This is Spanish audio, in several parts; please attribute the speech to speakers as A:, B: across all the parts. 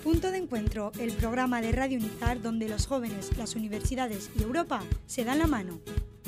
A: Punto de Encuentro, el programa de Radio Unizar donde los jóvenes, las universidades y Europa se dan la mano.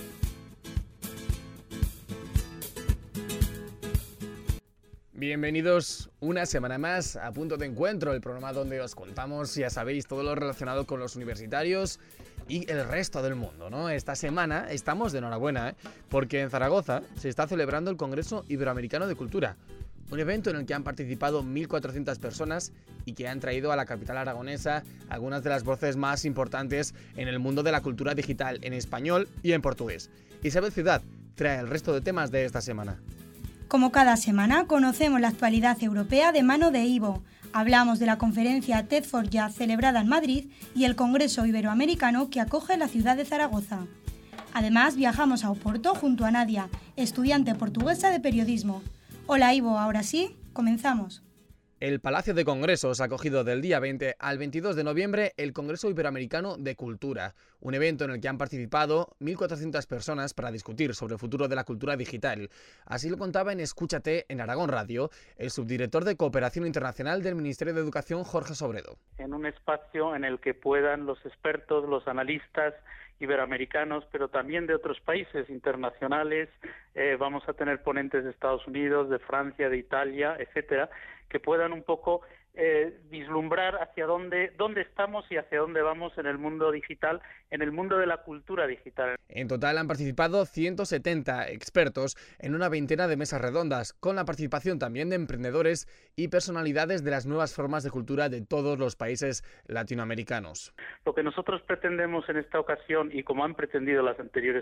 B: Bienvenidos una semana más a Punto de Encuentro, el programa donde os contamos, ya sabéis, todo lo relacionado con los universitarios y el resto del mundo, ¿no? Esta semana estamos de enhorabuena, porque en Zaragoza se está celebrando el Congreso Iberoamericano de Cultura, un evento en el que han participado 1.400 personas y que han traído a la capital aragonesa algunas de las voces más importantes en el mundo de la cultura digital en español y en portugués. Isabel Ciudad trae el resto de temas de esta semana.
A: Como cada semana, conocemos la actualidad europea de mano de Ivo. Hablamos de la conferencia TED for Jazz celebrada en Madrid y el Congreso Iberoamericano que acoge la ciudad de Zaragoza. Además, viajamos a Oporto junto a Nadia, estudiante portuguesa de periodismo. Hola Ivo, ahora sí, comenzamos.
B: El Palacio de Congresos ha acogido del día 20 al 22 de noviembre el Congreso Iberoamericano de Cultura, un evento en el que han participado 1.400 personas para discutir sobre el futuro de la cultura digital. Así lo contaba en Escúchate en Aragón Radio el subdirector de Cooperación Internacional del Ministerio de Educación, Jorge Sobredo.
C: En un espacio en el que puedan los expertos, los analistas iberoamericanos, pero también de otros países internacionales, vamos a tener ponentes de Estados Unidos, de Francia, de Italia, etcétera, que puedan un poco vislumbrar hacia dónde estamos y hacia dónde vamos en el mundo digital, en el mundo de la cultura digital.
B: En total han participado 170 expertos en una veintena de mesas redondas, con la participación también de emprendedores y personalidades de las nuevas formas de cultura de todos los países latinoamericanos.
C: Lo que nosotros pretendemos en esta ocasión, y como han pretendido las anteriores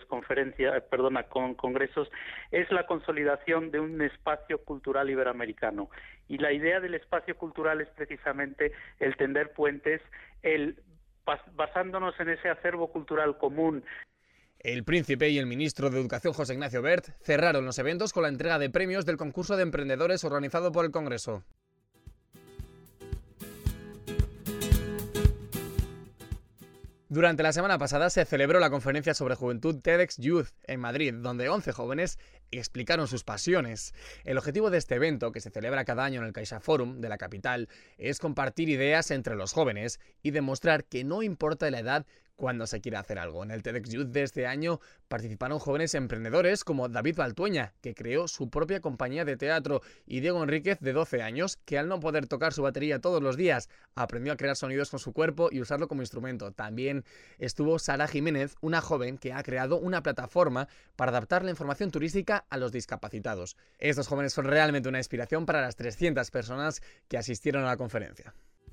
C: congresos, es la consolidación de un espacio cultural iberoamericano. Y la idea del espacio cultural es precisamente el tender puentes, basándonos en ese acervo cultural común.
B: El príncipe y el ministro de Educación, José Ignacio Wert, cerraron los eventos con la entrega de premios del concurso de emprendedores organizado por el Congreso. Durante la semana pasada se celebró la conferencia sobre juventud TEDx Youth en Madrid, donde 11 jóvenes explicaron sus pasiones. El objetivo de este evento, que se celebra cada año en el CaixaForum de la capital, es compartir ideas entre los jóvenes y demostrar que no importa la edad cuando se quiera hacer algo. En el TEDx Youth de este año participaron jóvenes emprendedores como David Baltueña, que creó su propia compañía de teatro, y Diego Enríquez, de 12 años, que al no poder tocar su batería todos los días, aprendió a crear sonidos con su cuerpo y usarlo como instrumento. También estuvo Sara Jiménez, una joven que ha creado una plataforma para adaptar la información turística a los discapacitados. Estos jóvenes son realmente una inspiración para las 300 personas que asistieron a la conferencia.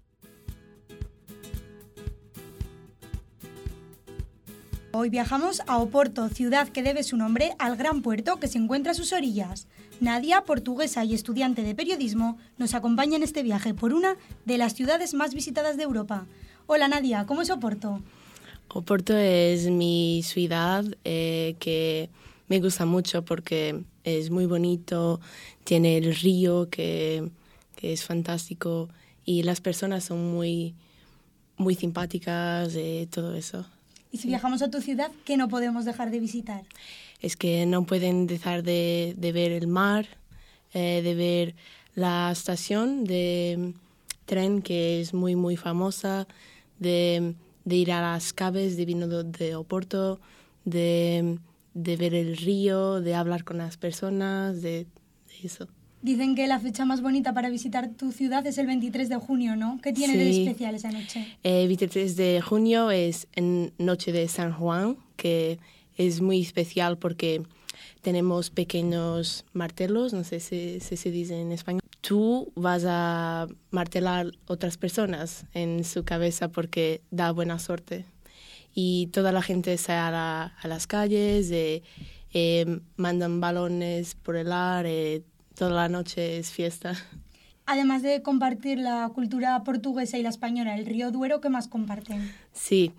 A: Hoy viajamos a Oporto, ciudad que debe su nombre al gran puerto que se encuentra a sus orillas. Nadia, portuguesa y estudiante de periodismo, nos acompaña en este viaje por una de las ciudades más visitadas de Europa. Hola Nadia, ¿cómo es Oporto?
D: Oporto es mi ciudad que me gusta mucho porque es muy bonito, tiene el río que es fantástico y las personas son muy, muy simpáticas y todo eso.
A: Y si viajamos a tu ciudad, ¿qué no podemos dejar de visitar?
D: Es que no pueden dejar de ver el mar, de ver la estación de tren que es muy, muy famosa, de ir a las caves de vino de Oporto, de ver el río, de hablar con las personas, de eso.
A: Dicen que la fecha más bonita para visitar tu ciudad es el 23 de junio, ¿no? ¿Qué tiene de especial esa noche? 23
D: de junio es en Noche de San Juan, que es muy especial porque tenemos pequeños martelos, no sé si se dice en español. Tú vas a martelar otras personas en su cabeza porque da buena suerte. Y toda la gente sale a las calles, mandan balones por el aire. Toda la noche es fiesta.
A: Además de compartir la cultura portuguesa y la española, el río Duero, ¿qué más comparten?
D: Sí,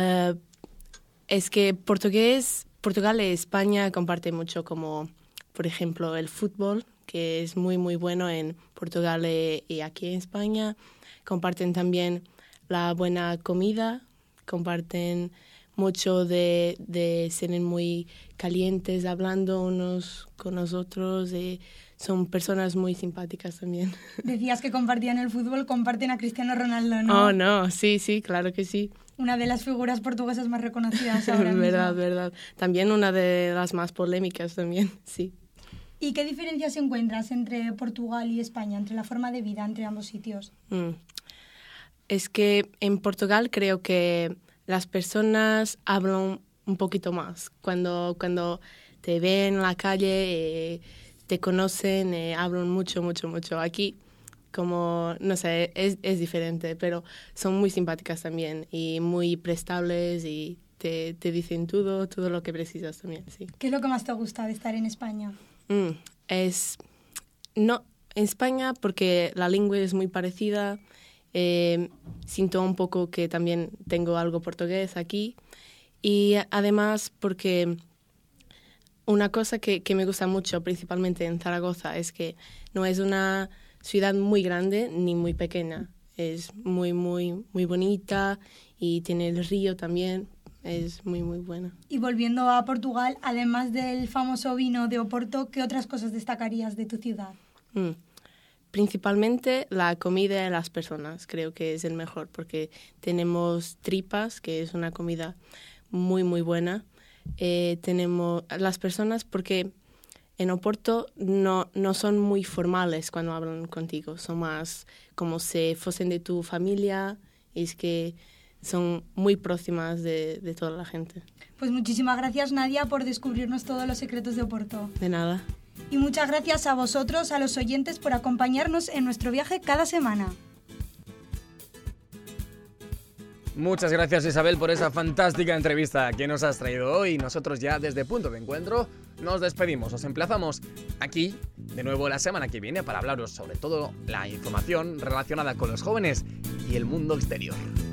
D: es que Portugal y España comparten mucho, como por ejemplo el fútbol, que es muy muy bueno en Portugal y aquí en España. Comparten también la buena comida, comparten mucho de ser muy calientes hablando unos con los otros. son personas muy simpáticas también.
A: Decías que compartían el fútbol, comparten a Cristiano Ronaldo, ¿no?
D: Oh, no, sí, claro que sí.
A: Una de las figuras portuguesas más reconocidas ahora mismo.
D: Verdad. También una de las más polémicas también, sí.
A: ¿Y qué diferencias encuentras entre Portugal y España, entre la forma de vida entre ambos sitios?
D: Es que en Portugal creo que las personas hablan un poquito más. Cuando te ven en la calle, te conocen, hablan mucho. Aquí, como, no sé, es diferente, pero son muy simpáticas también y muy prestables y te dicen todo lo que precisas también, sí.
A: ¿Qué es lo que más te gusta de estar en España?
D: No, en España porque la lengua es muy parecida, siento un poco que también tengo algo portugués aquí y además porque una cosa que me gusta mucho, principalmente en Zaragoza, es que no es una ciudad muy grande ni muy pequeña, es muy bonita y tiene el río también. Es muy buena.
A: Y volviendo a Portugal, además del famoso vino de Oporto, ¿qué otras cosas destacarías de tu ciudad?
D: Principalmente la comida y las personas, creo que es el mejor, porque tenemos tripas, que es una comida muy buena. Tenemos las personas, porque en Oporto no son muy formales cuando hablan contigo, son más como si fuesen de tu familia, es que son muy próximas de toda la gente.
A: Pues muchísimas gracias, Nadia, por descubrirnos todos los secretos de Oporto.
D: De nada.
A: Y muchas gracias a vosotros, a los oyentes, por acompañarnos en nuestro viaje cada semana.
B: Muchas gracias, Isabel, por esa fantástica entrevista que nos has traído hoy. Nosotros ya desde Punto de Encuentro nos despedimos. Os emplazamos aquí de nuevo la semana que viene para hablaros sobre todo la información relacionada con los jóvenes y el mundo exterior.